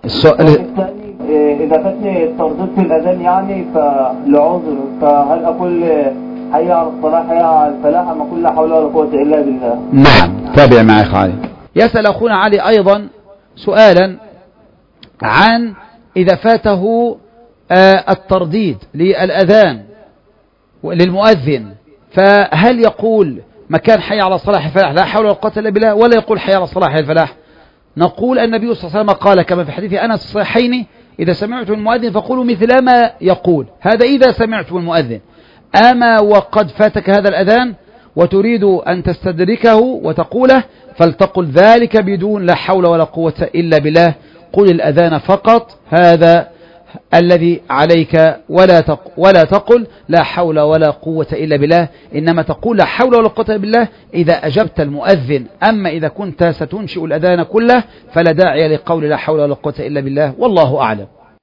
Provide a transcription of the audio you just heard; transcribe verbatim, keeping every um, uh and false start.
السؤال الثاني إذا فاتني التردد في الأذان يعني فلعذر، فهل أقول حي على الصلاة حي على الفلاح أم أقول لا حول ولا قوة إلا بالله؟ نعم، تابع معي علي. يسأل أخونا علي أيضا سؤالا عن إذا فاته الترديد للأذان للمؤذن، فهل يقول مكان حي على الصلاة حي الفلاح لا حول ولا قوة إلا بالله، ولا يقول حي على الصلاة حي الفلاح؟ نقول النبي صلى الله عليه وسلم قال كما في حديث أنس الصحيحين: إذا سمعتم المؤذن فقولوا مثل ما يقول. هذا إذا سمعتم المؤذن. أما وقد فاتك هذا الأذان وتريد أن تستدركه وتقوله، فلتقل ذلك بدون لا حول ولا قوة إلا بالله. قل الأذان فقط، هذا الذي عليك، ولا تق ولا تقل لا حول ولا قوة إلا بالله، إنما تقول لا حول ولا قوة إلا بالله إذا أجبت المؤذن. أما إذا كنت ستنشئ الأذان كله فلا داعي لقول لا حول ولا قوة إلا بالله، والله أعلم.